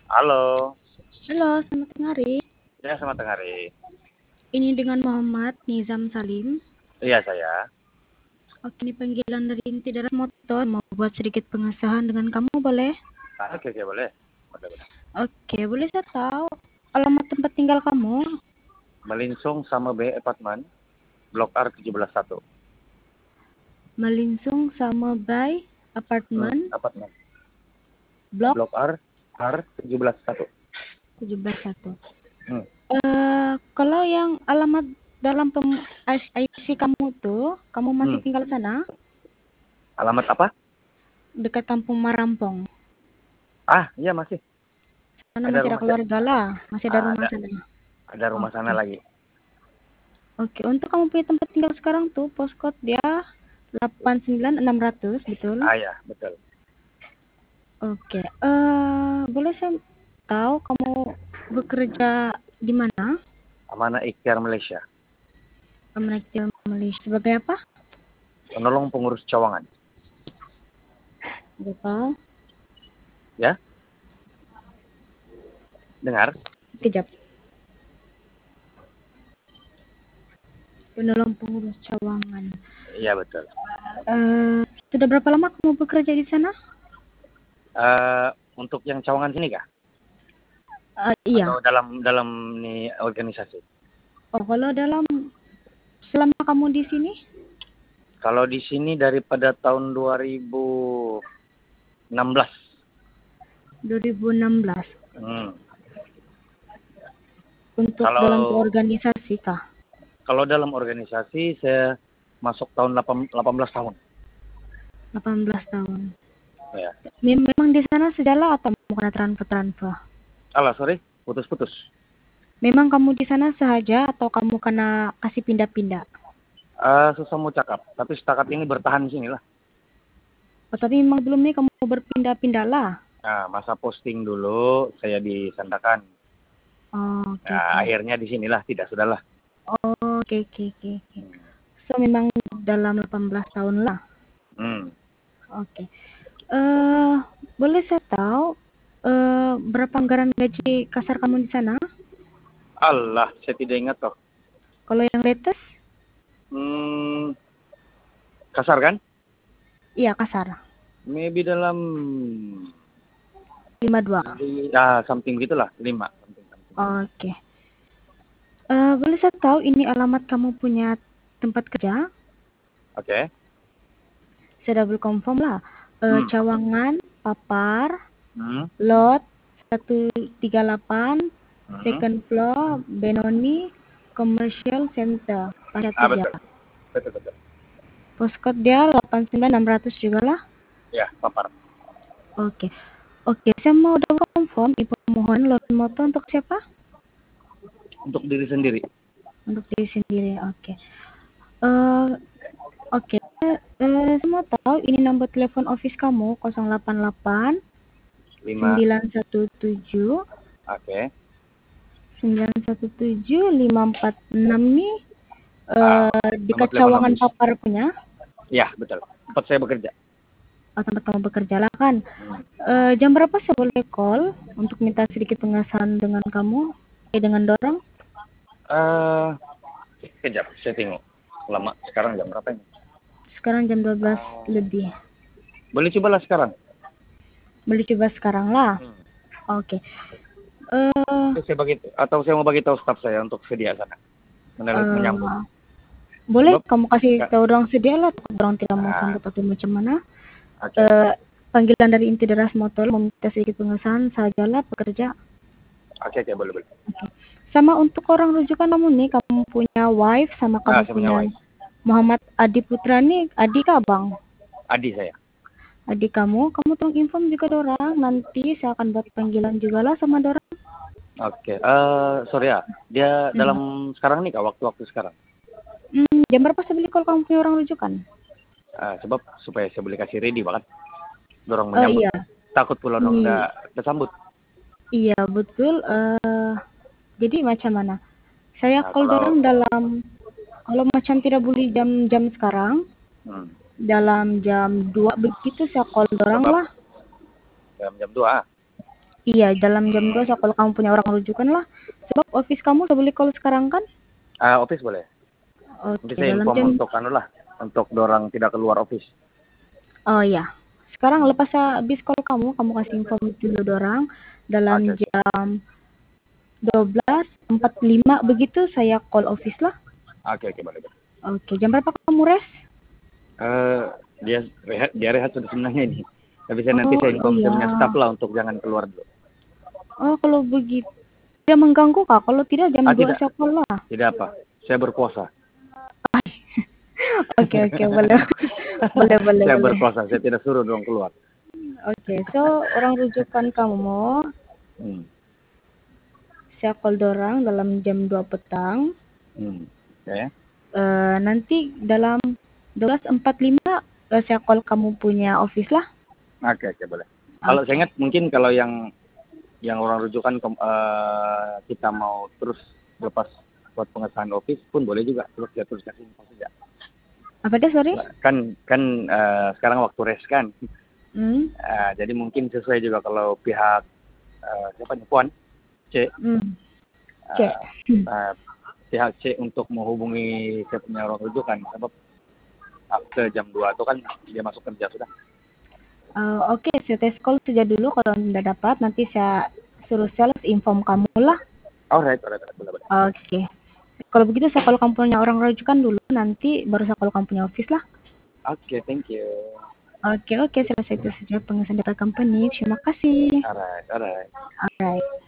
Halo, Halo, selamat tengah hari. ya selamat tengah hari. Ini dengan Muhammad Nizam Salim. Iya saya. Oke, ini panggilan dari inti darat motor. Mau buat sedikit pengesahan dengan kamu, boleh? Oke, oke boleh. Boleh, boleh. Oke, boleh saya tahu alamat tempat tinggal kamu? Melinsung sama B Apartment, Blok R 171. Malinsung sama Bay Apartemen, Apartment. Blok Blok R 171. 171. Hmm. Kalau yang alamat dalam IC kamu tuh, kamu masih Hmm. tinggal sana? Alamat apa? Dekat Kampung Marampong. Ah, iya masih. Sana Ada masih ada rumah saya. keluarga lah, masih ada rumah Ada, sana. ada rumah sana Oke. lagi. Oke, untuk kamu punya tempat tinggal sekarang tuh, postcode dia 89600, betul? Ah ya, betul. Oke, boleh saya tahu kamu bekerja di mana? Amanah Ikhtiar Malaysia. Kementerian Malaysia sebagai apa? Penolong pengurus cawangan. Betul. Ya, dengar? Kejap. Penolong pengurus cawangan. Iya betul. Sudah berapa lama kamu bekerja di sana? Untuk yang cawangan sini kah? Iya. Atau dalam dalam nih organisasi? Oh, kalau selama kamu di sini? Kalau di sini daripada tahun 2016. 2016. Hmm. Untuk dalam Kalau organisasi kah? kalau dalam organisasi saya masuk tahun 18 tahun. 18 tahun. Ya. Memang di sana sejalan atau mau kena transfer? Alah, sorry, putus-putus. Memang kamu di sana saja atau kamu kena kasih pindah-pindah? Susah mau cakap, tapi setakat ini bertahan di sini lah. Oh, tapi memang belum nih kamu berpindah-pindah lah. Nah, masa posting dulu saya di Sandakan. Oh, oke Nah, oke. akhirnya di sinilah, tidak sudahlah. Oh, oke oke oke oke. Hmm. So memang dalam 18 tahun lah. Hmm. Oke. Boleh saya tahu berapa anggaran gaji kasar kamu di sana? Allah, saya tidak ingat toh. Kalau yang latest? Hmm, kasar kan? Iya, kasar. Maybe dalam 52. something gitulah, 5 something. Oke. Boleh saya tahu ini alamat kamu punya tempat kerja? Oke. Saya double confirm lah. Hmm. Cawangan, Papar, Hmm. Lot 138, Hmm. second floor, Benoni, Commercial Center, Pasar Tiga. Betul. Betul, betul. Postcode dia 89600 juga lah. Ya, papar. Oke. Oke, saya mau double confirm info mohon lot moto untuk siapa? Untuk diri sendiri. Untuk diri sendiri. Oke. Eh, oke. Saya mau tahu ini nomor telepon office kamu 088 5. 917 Oke. 917546 nih Nomor dekat telepon Cawangan office. Papar punya. Ya, betul. Tempat saya bekerja. Oh, tempat kamu bekerja lah kan. Jam berapa saya boleh call untuk minta sedikit pengesahan dengan kamu? Dengan dorong? Kejap, saya tengok. Lama. Sekarang jam berapa ini? Sekarang jam 12 lebih. Boleh cobalah sekarang. Boleh coba sekarang lah. Oke. Saya mau bagi tahu staf saya untuk sedia sana. Menyambut. Boleh Sebab, kamu kasih tahu orang sedia lah, orang tidak mau sambut atau macam mana. Panggilan dari inti deras motor meminta sedikit pengesahan sajalah pekerja. Oke, boleh. Okay. Sama untuk orang rujukan kamu nih, kamu punya wife sama kamu punya wife. Muhammad Adi Putra nih, adik kah bang? Adi saya. Adik kamu tolong inform juga dorang, nanti saya akan buat panggilan juga lah sama dorang. Oke, sorry ya, dia dalam sekarang nih kak, waktu sekarang. Jam berapa saya beli kalau kamu punya orang rujukan? Sebab supaya saya boleh kasih ready banget. Dorong menyambut. Iya. Takut pula dong udah sambut. Iya betul. Jadi macam mana? Saya call dorang dalam, kalau macam tidak boleh jam sekarang, dalam jam 2 begitu saya call dorang lah. Jam 2. Iya, dalam jam 2 so kalau kamu punya orang rujukan lah. Sebab office kamu udah boleh call sekarang kan? Office boleh. Nanti Oke, saya dalam inform jam untuk anu lah, untuk dorang tidak keluar office. oh ya. Sekarang lepas habis call kamu kasih info dulu dorang Oke, dalam oke. jam 12.45 begitu saya call office lah. Oke, oke, boleh, boleh. Oke, jam berapa kamu rest? Eh, dia rehat sudah sebenarnya ini. Tapi nanti Oh, saya oh inform saya ya. punya staff lah untuk jangan keluar dulu. Oh, kalau begitu. Tidak mengganggu kak? Kalau tidak jam 2 Tidak, saya call lah. tidak apa. Saya berpuasa. Oke, oke, boleh. Boleh, boleh, Saya boleh. berpuasa, saya tidak suruh dong keluar. Oke, so orang rujukan kamu, Hmm. saya call dorang dalam jam 2 petang. Ya. Nanti dalam 12.45 saya call kamu punya office lah. Oke, oke, boleh. Kalau saya Oke. ingat mungkin kalau yang orang rujukan kita mau terus lepas buat pengesahan office pun boleh juga, terus kasih info saja. Apa deh, sorry? Kan sekarang waktu rest kan. Hmm. Jadi mungkin sesuai juga kalau pihak siapa nih, Puan C. Cek. Pihak C untuk menghubungi saya punya orang rujukan, sebab after jam 2 itu kan dia masuk kerja sudah. Oke, saya tes call saja dulu. Kalau tidak dapat, nanti saya suruh sales inform kamu lah. Alright, boleh. Oke. Kalau begitu saya call kamu punya orang rujukan dulu, nanti baru saya call kamu punya office lah. Oke, thank you. Oke, selesai itu saja pengesahan data company. Terima kasih. Alright. Alright.